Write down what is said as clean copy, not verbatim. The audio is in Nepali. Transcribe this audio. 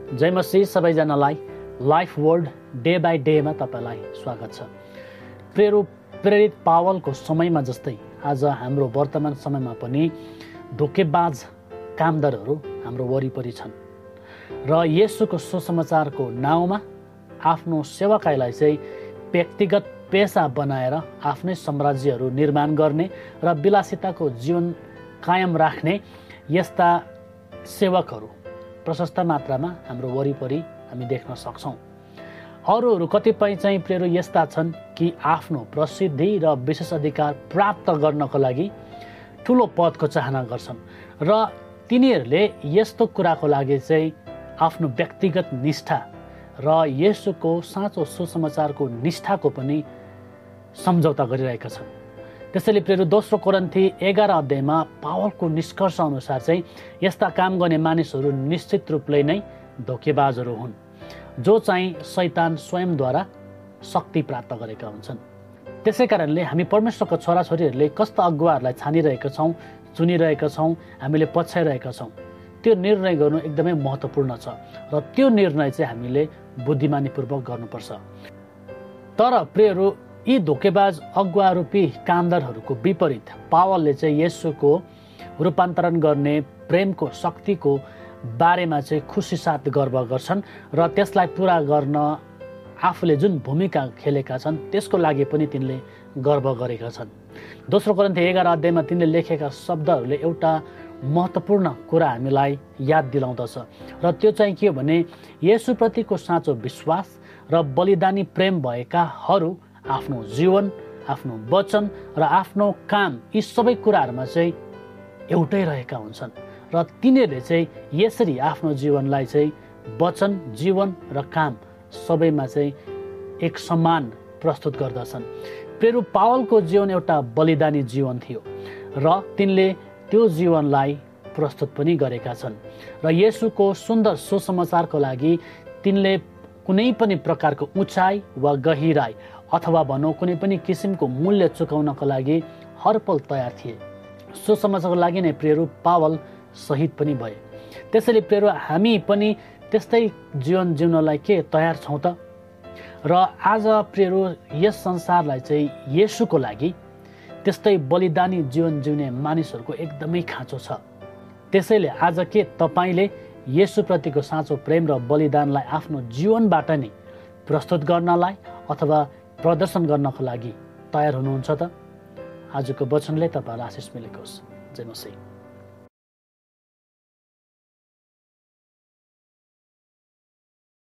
जय मसीह सबैजनालाई लाइफ वर्ल्ड डे बाई डेमा तपाईलाई स्वागत छ। प्रेरित पावलको समयमा जस्तै आज हाम्रो वर्तमान समयमा पनि धोकेबाज कामदारहरू हाम्रो वरिपरि छन् र येशूको सुसमाचारको नाउँमा आफ्नो सेवकाईलाई चाहिँ व्यक्तिगत पेशा बनाएर आफ्नै साम्राज्यहरू निर्माण गर्ने र विलासिताको जीवन कायम राख्ने यस्ता सेवकहरू प्रशस्त मात्रामा हाम्रो वरिपरि हामी देख्न सक्छौँ। अरूहरू कतिपय चाहिँ प्रेरो यस्ता छन् कि आफ्नो प्रसिद्धि र विशेषाधिकार प्राप्त गर्नको लागि ठुलो पदको चाहना गर्छन् र तिनीहरूले यस्तो कुराको लागि चाहिँ आफ्नो व्यक्तिगत निष्ठा र येशूको साँचो सुसमाचारको निष्ठाको पनि सम्झौता गरिरहेका छन्। त्यसैले प्रेरो दोस्रो कोरिन्थी 11 अध्यायमा पावलको निष्कर्ष अनुसार चाहिँ यस्ता काम गर्ने मानिसहरू निश्चित रूपले नै धोकेबाजहरू हुन्, जो चाहिँ शैतान स्वयंद्वारा शक्ति प्राप्त गरेका हुन्छन्। त्यसै कारणले हामी परमेश्वरको छोराछोरीहरूले कस्ता अगुवाहरूलाई छानिरहेका छौँ, चुनिरहेका छौँ, हामीले पछ्याइरहेका छौँ, त्यो निर्णय गर्नु एकदमै महत्त्वपूर्ण छ र त्यो निर्णय चाहिँ हामीले बुद्धिमानीपूर्वक गर्नुपर्छ। तर प्रियहरू, यी धोकेबाज अगुवा रूपी कामदारहरूको विपरीत पावलले चाहिँ येशूको रूपान्तरण गर्ने प्रेमको शक्तिको बारेमा चाहिँ खुसी साथ गर्व गर्छन् र त्यसलाई पुरा गर्न आफूले जुन भूमिका खेलेका छन् त्यसको लागि पनि तिनले गर्व गरेका छन्। दोस्रो कोरिन्थी 11 अध्यायमा तिनले लेखेका शब्दहरूले एउटा महत्त्वपूर्ण कुरा हामीलाई याद दिलाउँदछ र त्यो चाहिँ के हो भने येशूप्रतिको साँचो विश्वास र बलिदानी प्रेम भएकाहरू आफ्नो जीवन, आफ्नो वचन र आफ्नो काम यी सबै कुराहरूमा चाहिँ एउटै रहेका हुन्छन् र तिनीहरूले चाहिँ यसरी आफ्नो जीवनलाई चाहिँ वचन, जीवन र काम सबैमा चाहिँ एक समान प्रस्तुत गर्दछन्। प्रेरो पावलको जीवन एउटा बलिदानी जीवन थियो र तिनले त्यो जीवनलाई प्रस्तुत पनि गरेका छन् र येशूको सुन्दर सुसमाचारको लागि तिनले कुनै पनि प्रकारको उचाइ वा गहिराई अथवा भनौँ कुनै पनि किसिमको मूल्य चुकाउनको लागि हरपल तयार थिए। सुसमाचारको लागि नै प्रेरो पावल शहीद पनि भए। त्यसैले प्रेरो हामी पनि त्यस्तै जीवन जिउनलाई के तयार छौँ त? र आज प्रेरो यस संसारलाई चाहिँ येशूको लागि त्यस्तै बलिदानी जीवन जिउने मानिसहरूको एकदमै खाँचो छ। त्यसैले आज के तपाईँले येशूप्रतिको साँचो प्रेम र बलिदानलाई आफ्नो जीवनबाट नै प्रस्तुत गर्नलाई अथवा प्रदर्शन गर्नको लागि तयार हुनुहुन्छ त? आजको वचनले तपाईँलाई आशिष मिलेको होस्। जय मसीह।